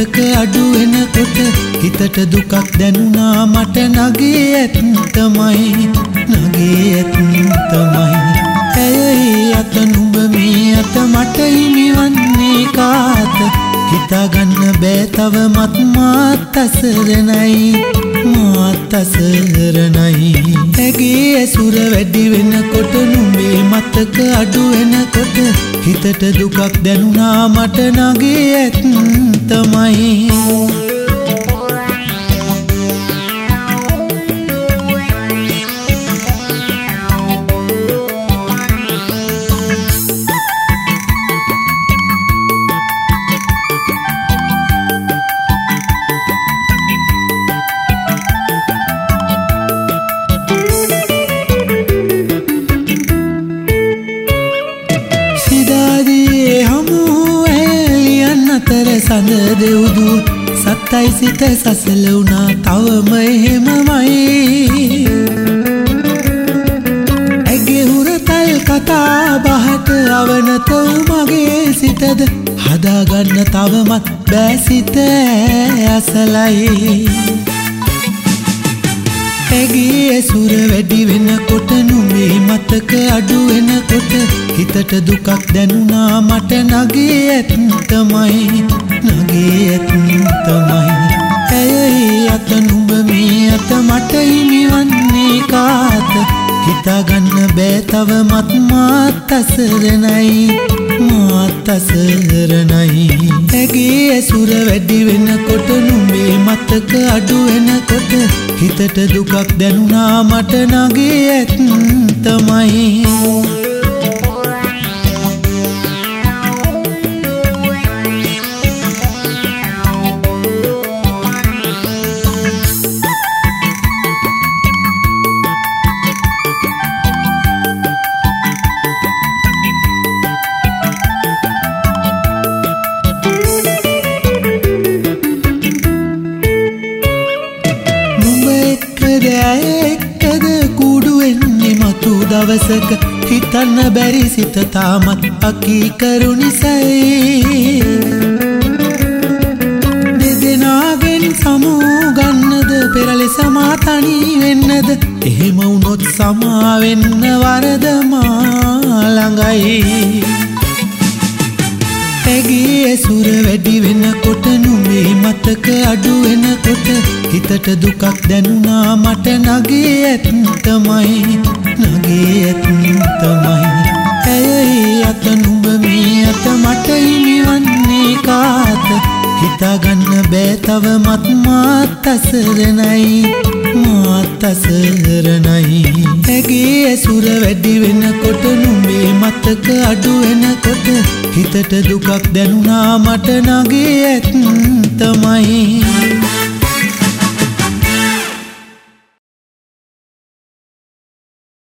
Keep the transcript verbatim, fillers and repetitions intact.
මතක අඩු වෙනකොට හිතට දුකක් දැනුණා මට නගේ ඇත්තමයි නගේ ඇත්තමයි ඇයි අත නුඹ මේ අත මට හිමිවන්නේ කාත හිතාගන්න බෑ තවමත් මාත් අසරණයි මාත් අසරණයි ඇගේ ඇසුර වැඩි වෙනකොට නුඹේ මතක අඩු වෙනකොට හිතට දුකක් දැනුණා මට නගේ ඇත්තමයි සඳ දෙව්දු සත්තයි සිත සසල වුණා තවම එහෙමමයි ඇගේ හුරතල් කතා බහට අවනත මගේ සිතද හදාගන්න තවමත් බෑ සිත ඇසලයි ඇගේ ඇසුර වැඩි වෙනකොට නුඹේ මතක අඩු වෙනකොට හිතට දුකක් දැනුණා මට නගේ ඇත්තමයි නගේ ඇත්තමයි ඇයි අත නුඹ මේ අත මට හිමිවන්නේ කාත හිතාගන්න බෑ තවමත් මාත් අසරණයි මාත් අසරණයි ඇගේ ඇසුර වැඩි වෙනකොට නුඹේ මතක අඩු වෙනකොට හිතට දුකක් දැනුණා මට නගේ ඇත්තමයි එක්කද කුඩු වෙන්නේ මතු දවසක හිතන්න බැරි සිත තාමත් අකීකරු නිසයි දෙදෙනාගෙන් සමුගන්නද පෙරලෙස මා තනි වෙන්නද එහෙම වුණොත් සමා වෙන්න වරද මා ළඟයි ඇගේ ඇසුර වැඩි වෙනකොට නුඹේ මතක අඩු වෙනකොට හිතට දුකක් දැනුණා මට නගේ ඇත්තමයි නගේ ඇත්තමයි ඇයි අත නුඹ මේ අත මට හිමිවන්නේ කාත හිතාගන්න බෑ තවමත් මාත් අසරණයි මාත් අසරණයි ඇගේ ඇසුර වැඩි වෙනකොට නුඹේ මතක අඩු වෙනකොට හිතට දුකක් දැනුණා මට නගේ ඇත්තමයි